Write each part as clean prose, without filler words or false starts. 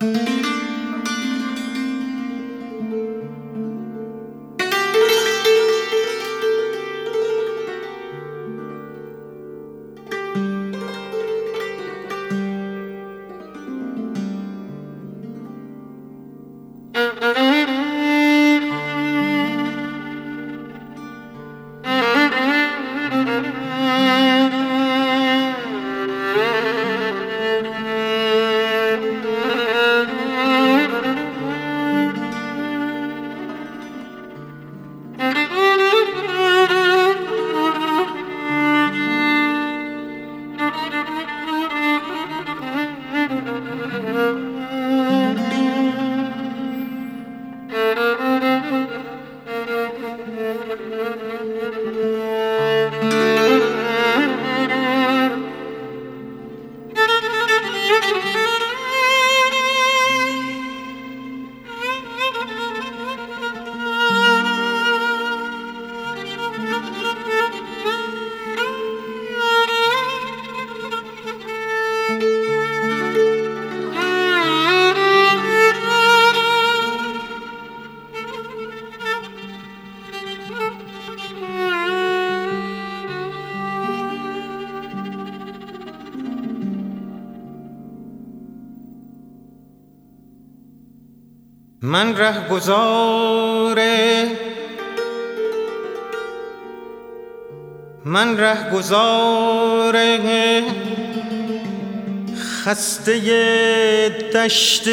من رهگذار خسته دشت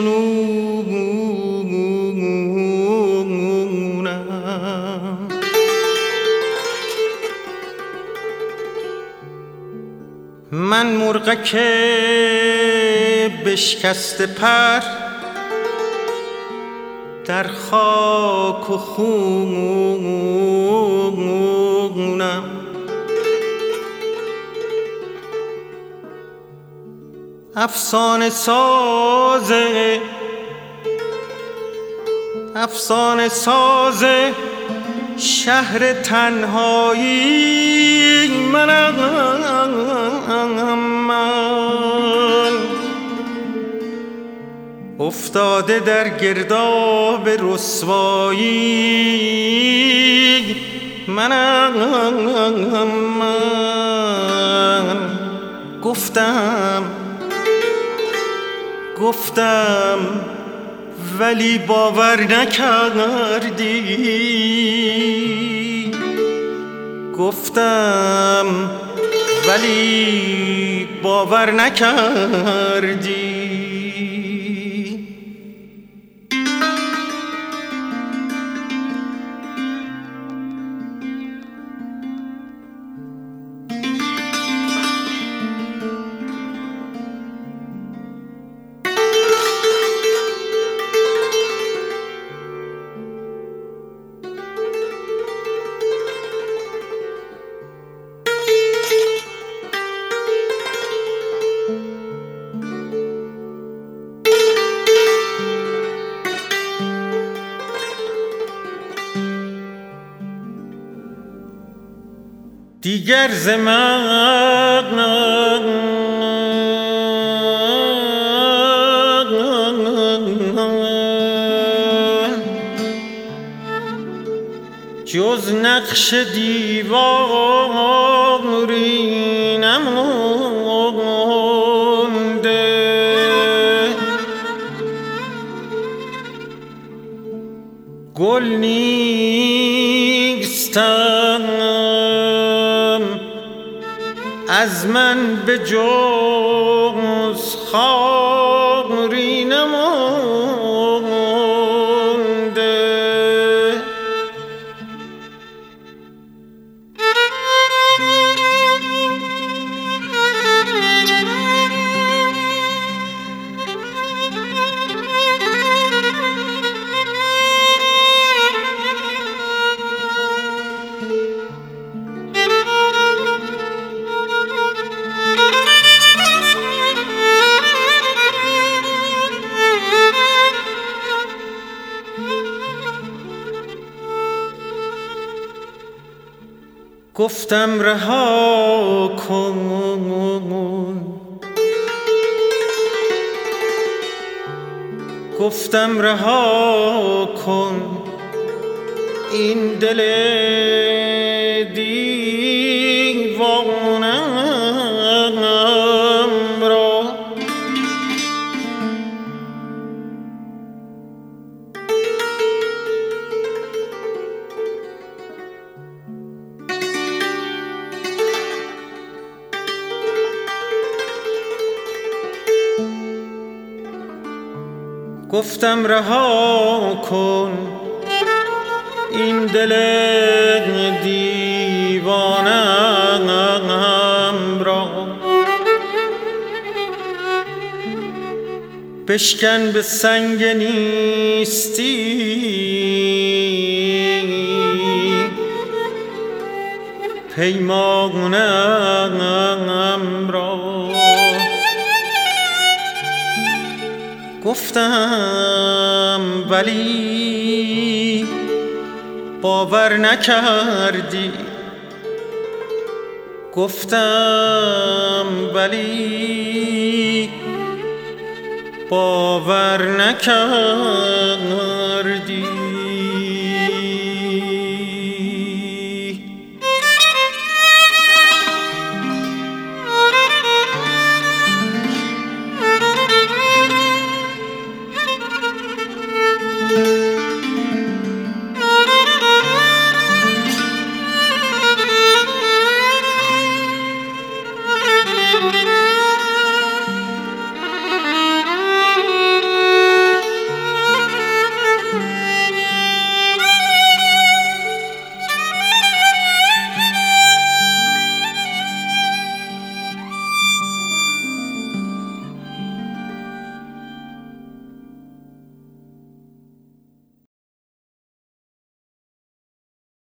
جنونم، من مرغک بشکسته پر در خاک و خونم، افسانه ساز شهر تنهایی منم، افتاده در گرداب رسوایی منم، گفتم ولی باور نکردی، گفتم ولی باور نکردی. دیگر ز من جز نقش دیواری نمانده، گل نیستم از من به جز خاری نمانده. گفتم رها کن گفتم رها کن این دل دیوانم را. گفتم رها کن این دل دیوانم را، بشکن به سنگ نیستی پیمانم را. گفتم ولی باور نکردی، گفتم ولی باور نکردی.